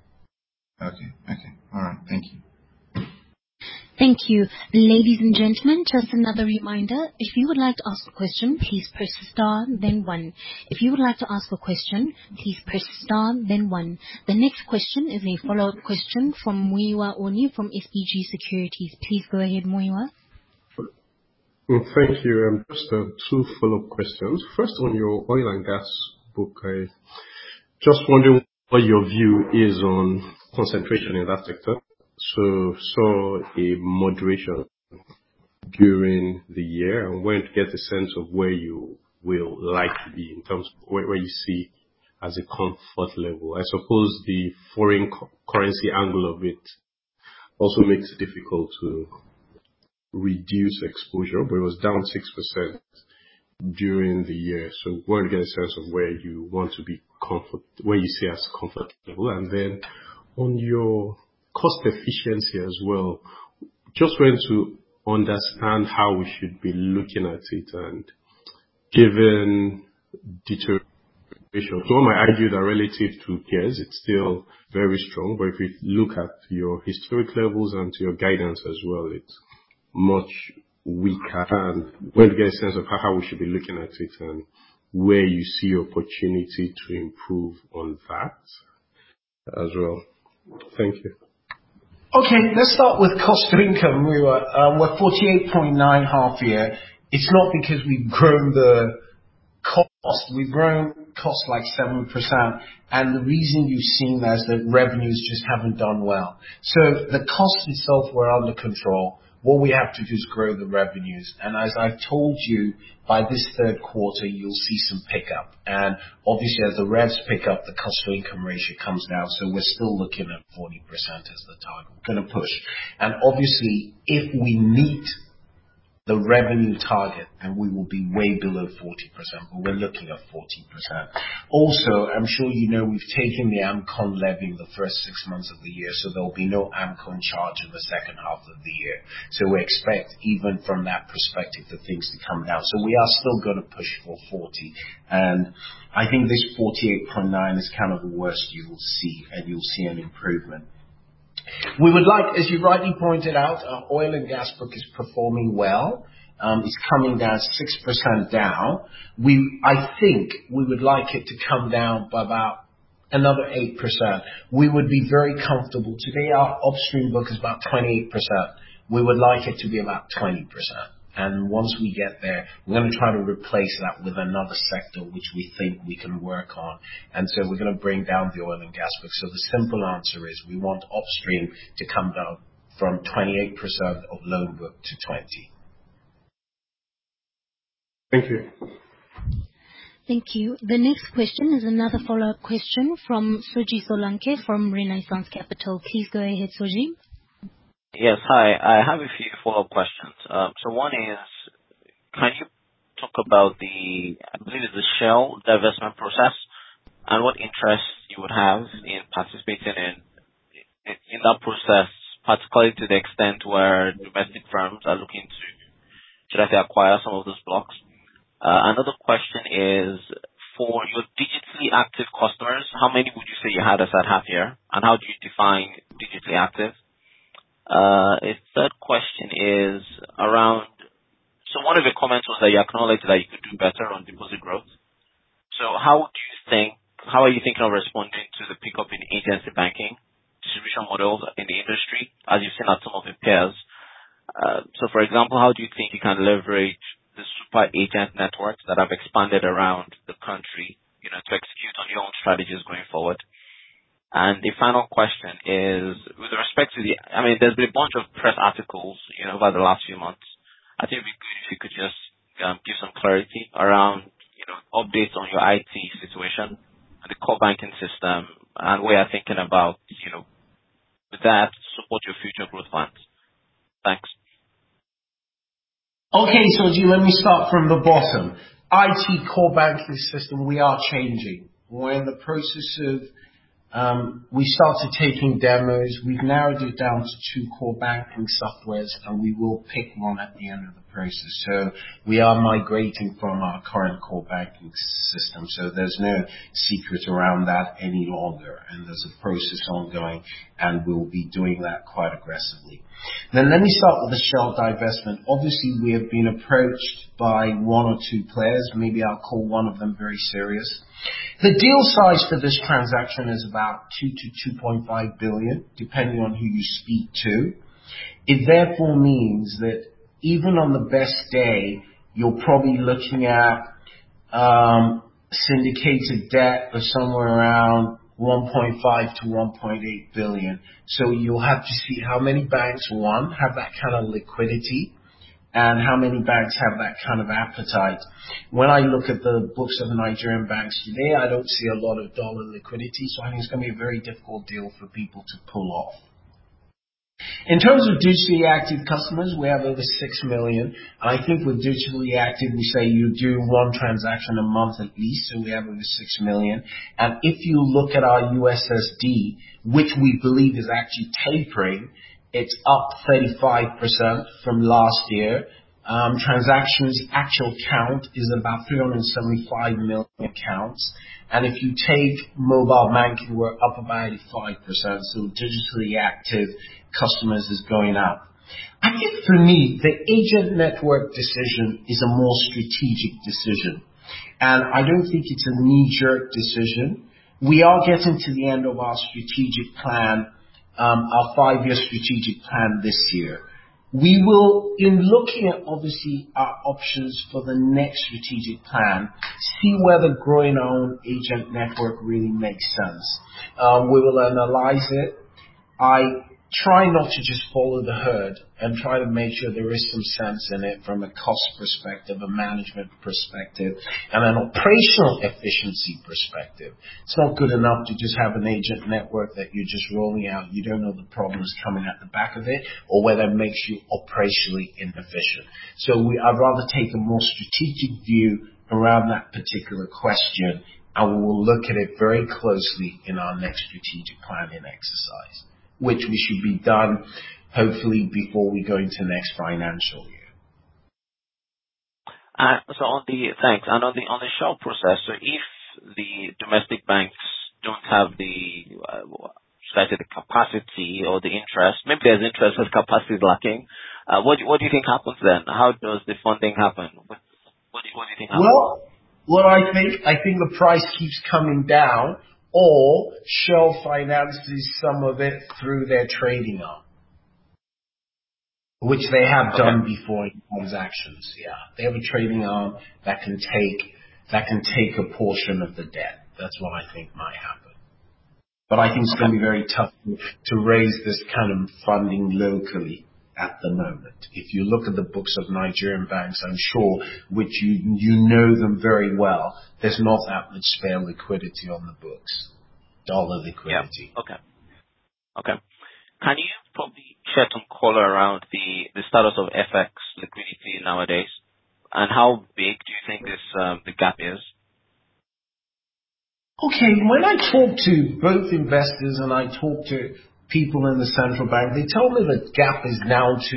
Okay. All right. Thank you. Thank you. Ladies and gentlemen, just another reminder, if you would like to ask a question, please press star, then 1. If you would like to ask a question, please press star, then 1. The next question is a follow-up question from Muyiwa Oni from SBG Securities. Please go ahead, Muyiwa. Thank you. Just 2 follow-up questions. First, on your oil and gas book, I just wondering what your view is on concentration in that sector. So saw a moderation during the year, and want to get a sense of where you will like to be in terms of where you see as a comfort level. I suppose the foreign currency angle of it also makes it difficult to reduce exposure, but it was down 6% during the year. So want to get a sense of where you want to be where you see as comfortable. And then on your cost efficiency as well, just want to understand how we should be looking at it, and given deterioration. So one might argue that relative to peers, it's still very strong, but if we look at your historic levels and to your guidance as well, it's much weaker, and want to get a sense of how we should be looking at it and where you see opportunity to improve on that as well. Thank you. Okay, let's start with cost to income. We're 48.9 half year. It's not because we've grown the cost. We've grown costs like 7%. And the reason you've seen that is that revenues just haven't done well. So the cost itself were under control. What we have to do is grow the revenues. And as I've told you, by this third quarter, you'll see some pickup. And obviously, as the revs pick up, the cost to income ratio comes down. So we're still looking at 40% as the target. We're going to push. And obviously, if we meet the revenue target, and we will be way below 40%, but we're looking at 40%. Also, I'm sure you know we've taken the AMCON levy in the first 6 months of the year, so there will be no AMCON charge in the second half of the year. So we expect, even from that perspective, the things to come down. So we are still going to push for 40, and I think this 48.9 is kind of the worst you will see, and you'll see an improvement. We would like, as you rightly pointed out, our oil and gas book is performing well. It's coming down 6% down. I think we would like it to come down by about another 8%. We would be very comfortable. Today our upstream book is about 28%. We would like it to be about 20%. And once we get there, we're going to try to replace that with another sector which we think we can work on. And so we're going to bring down the oil and gas book. So the simple answer is we want upstream to come down from 28% of loan book to 20%. Thank you. Thank you. The next question is another follow-up question from Soji Solanke from Renaissance Capital. Please go ahead, Soji. Yes, hi. I have a few follow-up questions. So one is, can you talk about I believe it's the Shell divestment process, and what interest you would have in participating in that process, particularly to the extent where domestic firms are looking to, should I say, acquire some of those blocks? Another question is, for your digitally active customers, how many would you say you had as at half year, and how do you define digitally active? A third question is around, so one of your comments was that you acknowledged that you could do better on deposit growth. So how are you thinking of responding to the pickup in agency banking distribution models in the industry, as you've seen at some of your peers? So for example, how do you think you can leverage the super agent networks that have expanded around the country, to execute on your own strategies going forward? And the final question is, with respect to there's been a bunch of press articles, over the last few months. I think it'd be good if you could just give some clarity around, updates on your IT situation and the core banking system, and what you're thinking about, with that to support your future growth plans. Thanks. Okay, Soji, let me start from the bottom. IT core banking system, we are changing. We're in the process of we started taking demos. We've narrowed it down to 2 core banking softwares, and we will pick one at the end of the process. So we are migrating from our current core banking system. So there's no secret around that any longer. And there's a process ongoing, and we'll be doing that quite aggressively. Then let me start with the Shell divestment. Obviously, we have been approached by 1 or 2 players. Maybe I'll call one of them very serious. The deal size for this transaction is about 2 to 2.5 billion, depending on who you speak to. It therefore means that even on the best day, you're probably looking at syndicated debt of somewhere around 1.5 to 1.8 billion. So you'll have to see how many banks, one, have that kind of liquidity, and how many banks have that kind of appetite. When I look at the books of the Nigerian banks today, I don't see a lot of dollar liquidity, so I think it's going to be a very difficult deal for people to pull off. In terms of digitally active customers, we have over 6 million. I think with digitally active, we say you do 1 transaction a month at least, so we have over 6 million. And if you look at our USSD, which we believe is actually tapering, it's up 35% from last year. Transactions actual count is about 375 million accounts. And if you take mobile banking, we're up about 85%. So digitally active customers is going up. I think for me, the agent network decision is a more strategic decision. And I don't think it's a knee-jerk decision. We are getting to the end of our strategic plan, our 5-year strategic plan this year. We will, in looking at obviously our options for the next strategic plan, see whether growing our own agent network really makes sense. We will analyze it. I try not to just follow the herd and try to make sure there is some sense in it from a cost perspective, a management perspective, and an operational efficiency perspective. It's not good enough to just have an agent network that you're just rolling out. You don't know the problems coming at the back of it or whether it makes you operationally inefficient. So I'd rather take a more strategic view around that particular question, and we will look at it very closely in our next strategic planning exercise, which we should be done hopefully before we go into next financial year. So on the Shell process, so if the domestic banks don't have the the capacity or the interest, maybe there's interest but capacity is lacking, what do you think happens then? How does the funding happen? What do you think happens? Well, I think the price keeps coming down, or Shell finances some of it through their trading arm, which they have done before in transactions. Yeah, they have a trading arm that can take a portion of the debt. That's what I think might happen. But I think it's going to be very tough to raise this kind of funding locally at the moment. If you look at the books of Nigerian banks, I'm sure, which you know them very well, there's not that much spare liquidity on the books, dollar liquidity. Yeah. Okay. Can you probably shed some color around the status of FX liquidity nowadays, and how big do you think the gap is? Okay, when I talk to both investors and I talk to people in the central bank, they tell me the gap is down to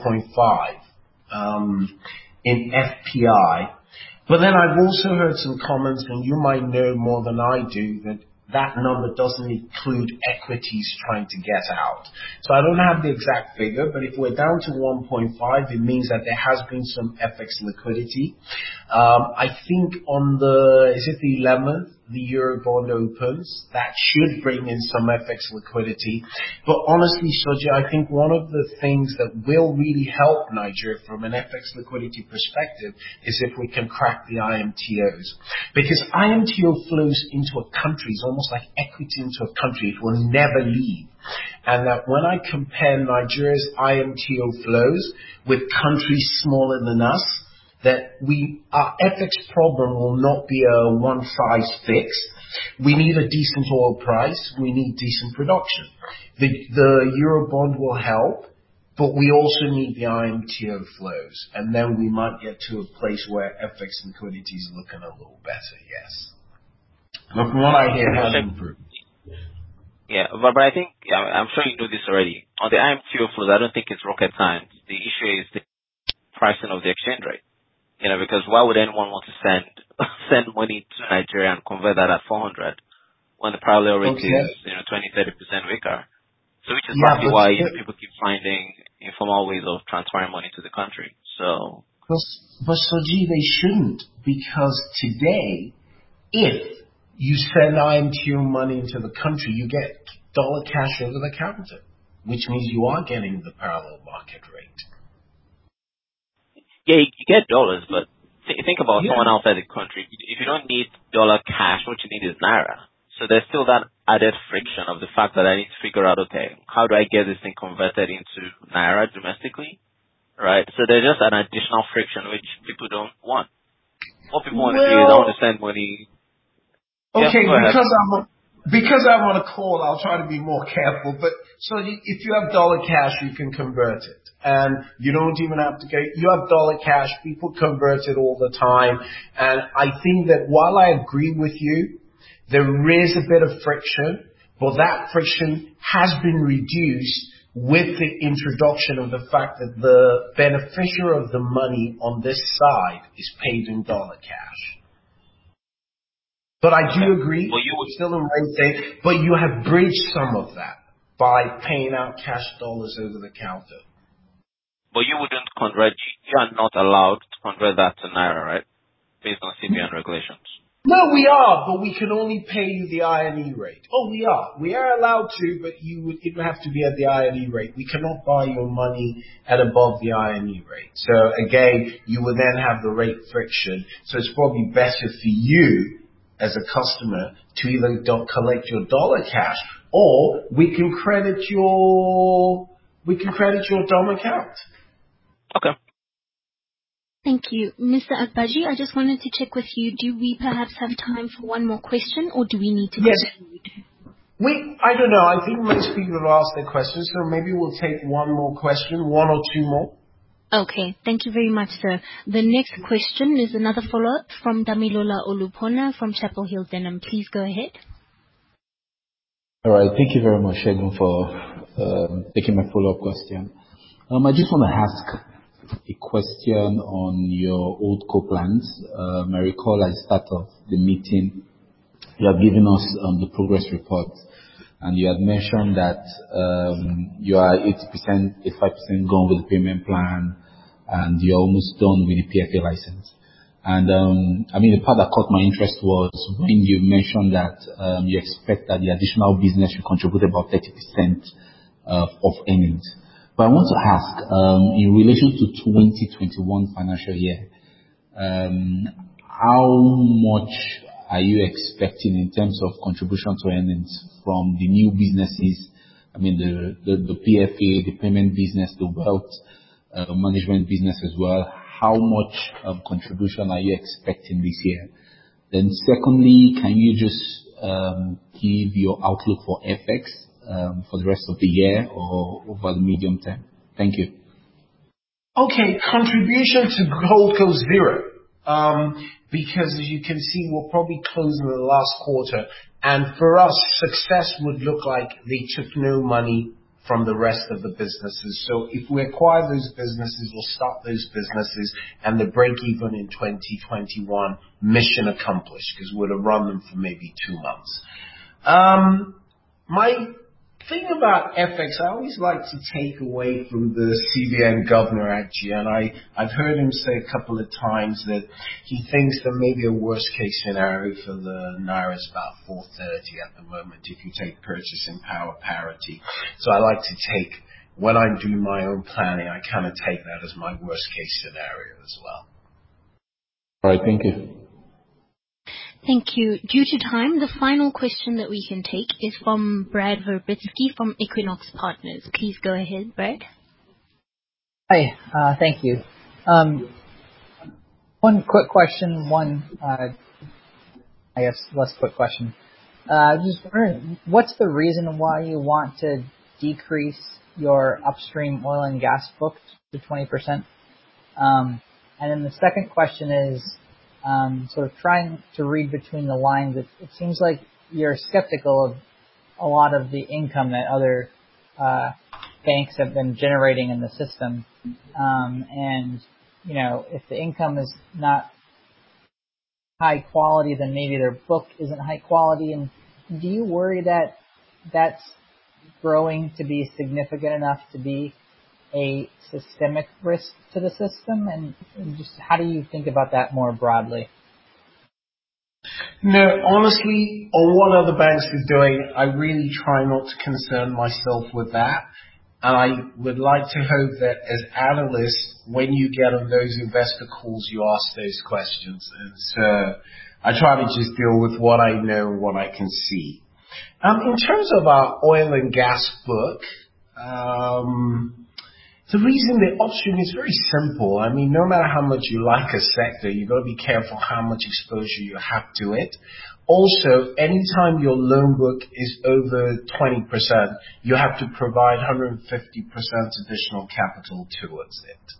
1.5 in FPI. But then I've also heard some comments, and you might know more than I do, that number doesn't include equities trying to get out. So I don't have the exact figure, but if we're down to 1.5, it means that there has been some FX liquidity. I think on is it the 11th, the Eurobond opens. That should bring in some FX liquidity. But honestly, Soji, I think one of the things that will really help Nigeria from an FX liquidity perspective is if we can crack the IMTOs. Because IMTO flows into a country is almost like equity into a country. It will never leave. And that when I compare Nigeria's IMTO flows with countries smaller than us, that our FX problem will not be a one size fits. We need a decent oil price. We need decent production. The Eurobond will help, but we also need the IMTO flows. And then we might get to a place where FX liquidity is looking a little better, yes. But from what I hear, it has improved. Yeah, but I think, I'm sure you know this already. On the IMTO flows, I don't think it's rocket science. The issue is the pricing of the exchange rate. Because why would anyone want to send money to Nigeria and convert that at 400 when the parallel rate is 20-30% weaker? So which is partly why people keep finding informal ways of transferring money to the country. So, but Soji, they shouldn't, because today, if you send IMTO money into the country, you get dollar cash over the counter, which means you are getting the parallel market rate. Yeah, you get dollars, but think about someone outside the country. If you don't need dollar cash, what you need is naira. So there's still that added friction of the fact that I need to figure out, okay, how do I get this thing converted into naira domestically, right? So there's just an additional friction which people don't want. What people want to do is I want to send money. Okay, because I'm on a call, I'll try to be more careful. But so if you have dollar cash, you can convert it. And you don't even have to you have dollar cash, people convert it all the time. And I think that while I agree with you, there is a bit of friction, but that friction has been reduced with the introduction of the fact that the beneficiary of the money on this side is paid in dollar cash. But I do agree, it's still a rate thing, but you have bridged some of that by paying out cash dollars over the counter. But you wouldn't convert, you are not allowed to convert that to naira, right? Based on CBN regulations. No, we are, but we can only pay you the INE rate. Oh, we are. We are allowed to, but it would have to be at the INE rate. We cannot buy your money at above the INE rate. So again, you would then have the rate friction. So it's probably better for you as a customer to either collect your dollar cash, or we can credit your DOM account. Okay. Thank you. Mr. Agbaji, I just wanted to check with you. Do we perhaps have time for one more question, or do we need to conclude? I don't know. I think most people have asked their questions, so maybe we'll take one more question, one or two more. Okay. Thank you very much, sir. The next question is another follow-up from Damilola Olupona from Chapel Hill, Denham. Please go ahead. All right. Thank you very much, Shegun, for taking my follow-up question. I just want to ask a question on your old co-plans. I recall at the start of the meeting, you have given us the progress report, and you had mentioned that you are 85% gone with the payment plan, and you're almost done with the PFA license. And the part that caught my interest was when you mentioned that you expect that the additional business will contribute about 30% of earnings. But I want to ask, in relation to 2021 financial year, how much are you expecting in terms of contribution to earnings from the new businesses? The PFA, the payment business, the wealth management business as well. How much contribution are you expecting this year? Then secondly, can you just give your outlook for FX for the rest of the year or over the medium term? Thank you. Okay, contribution to Holdco zero. Because as you can see, we'll probably close in the last quarter. And for us, success would look like they took no money from the rest of the businesses. So if we acquire those businesses, we'll start those businesses, and the break even in 2021, mission accomplished, because we'd have run them for maybe 2 months. My thing about FX, I always like to take away from the CBN governor actually, and I've heard him say a couple of times that he thinks that maybe a worst case scenario for the Naira is about 430 at the moment if you take purchasing power parity. So I like to take, when I'm doing my own planning, I kind of take that as my worst case scenario as well. All right, thank you. Thank you. Due to time, the final question that we can take is from Brad Verbitsky from Equinox Partners. Please go ahead, Brad. Hi, thank you. One quick question, I guess less quick question. Just wondering, what's the reason why you want to decrease your upstream oil and gas book to 20%? And then the second question is, sort of trying to read between the lines. It seems like you're skeptical of a lot of the income that other banks have been generating in the system. And, if the income is not high quality, then maybe their book isn't high quality. And do you worry that that's growing to be significant enough to be a systemic risk to the system? And just how do you think about that more broadly? No, honestly, on what other banks are doing, I really try not to concern myself with that. And I would like to hope that as analysts, when you get on those investor calls, you ask those questions. And so I try to just deal with what I know and what I can see. In terms of our oil and gas book, the reason the upstream is very simple. No matter how much you like a sector, you've got to be careful how much exposure you have to it. Also, anytime your loan book is over 20%, you have to provide 150% additional capital towards it.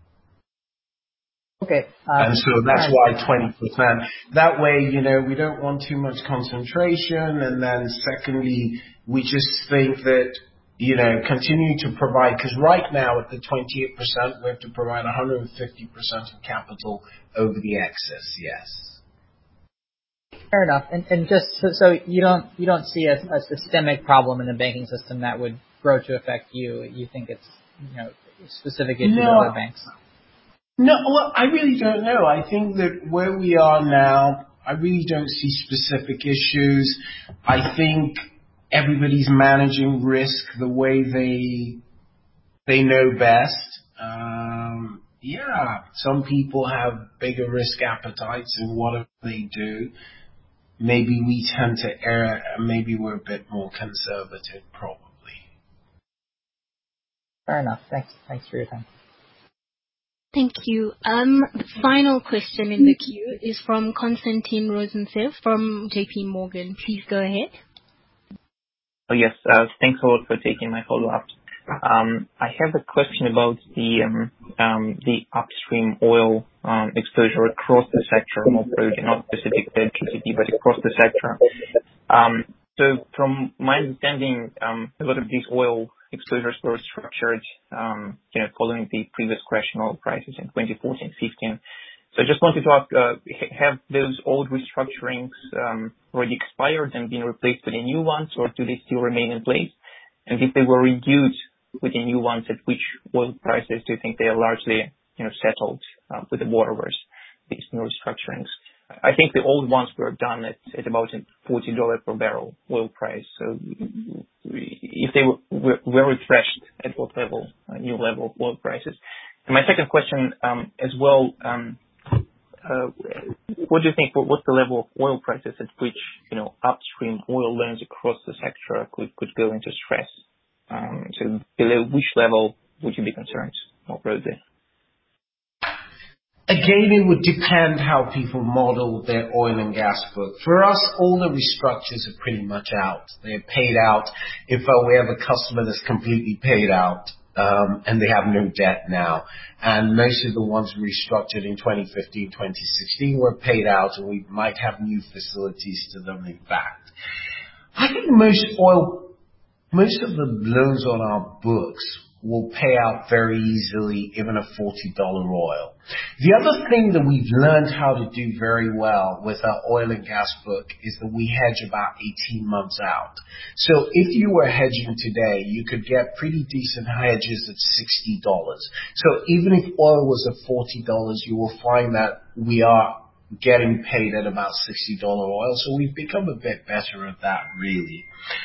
Okay. And so that's why 20%. That way, we don't want too much concentration. And then secondly, we just think that continue to provide, because right now at the 28%, we have to provide 150% of capital over the excess, yes. Fair enough. And just so you don't see a systemic problem in the banking system that would grow to affect you. You think it's specific issue to other banks? No, well, I really don't know. I think that where we are now, I really don't see specific issues. I think everybody's managing risk the way they know best. Some people have bigger risk appetites in whatever they do. maybe we tend to err and maybe we're a bit more conservative, probably. Fair enough. Thanks for your time. Thank you. The final question in the queue is from Konstantin Rozantsev from JP Morgan. Please go ahead. Oh, yes. Thanks a lot for taking my follow-up. I have a question about the upstream oil exposure across the sector, more broadly, not specific to GCP, but across the sector. So from my understanding, a lot of these oil exposures were structured, following the previous crash in oil prices in 2014-15. So I just wanted to ask, have those old restructurings already expired and been replaced with the new ones, or do they still remain in place? And if they were renewed with the new ones, at which oil prices do you think they are largely, settled with the borrowers, these new restructurings? I think the old ones were done at about $40 per barrel oil price. So if they were refreshed, at what level, a new level of oil prices? And my second question as well, what do you think, what's the level of oil prices at which, upstream oil loans across the sector could go into stress? So below which level would you be concerned more broadly? Again, it would depend how people model their oil and gas book. For us, all the restructures are pretty much out. They're paid out. In fact, we have a customer that's completely paid out, and they have no debt now. And most of the ones restructured in 2015, 2016 were paid out, and we might have new facilities to them, in fact. I think most of the loans on our books will pay out very easily, even at $40 oil. The other thing that we've learned how to do very well with our oil and gas book is that we hedge about 18 months out. So if you were hedging today, you could get pretty decent hedges at $60. So even if oil was at $40, you will find that we are getting paid at about $60 oil. So we've become a bit better at that, really.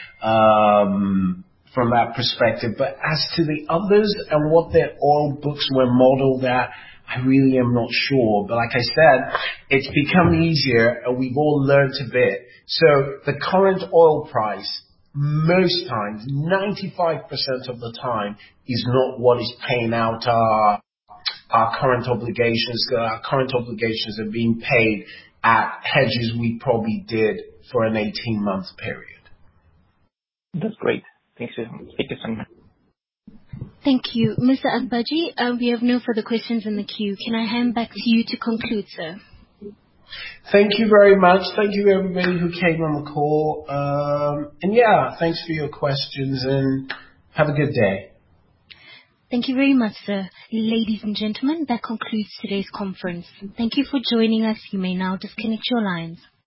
From that perspective. But as to the others and what their oil books were modeled at, I really am not sure. But like I said, it's become easier and we've all learned a bit. So the current oil price, most times, 95% of the time, is not what is paying out our current obligations. Our current obligations are being paid at hedges we probably did for an 18-month period. That's great. Thank you so much. Thank you. Mr. Agbaji, we have no further questions in the queue. Can I hand back to you to conclude, sir? Thank you very much. Thank you, everybody who came on the call. Thanks for your questions and have a good day. Thank you very much, sir. Ladies and gentlemen, that concludes today's conference. Thank you for joining us. You may now disconnect your lines.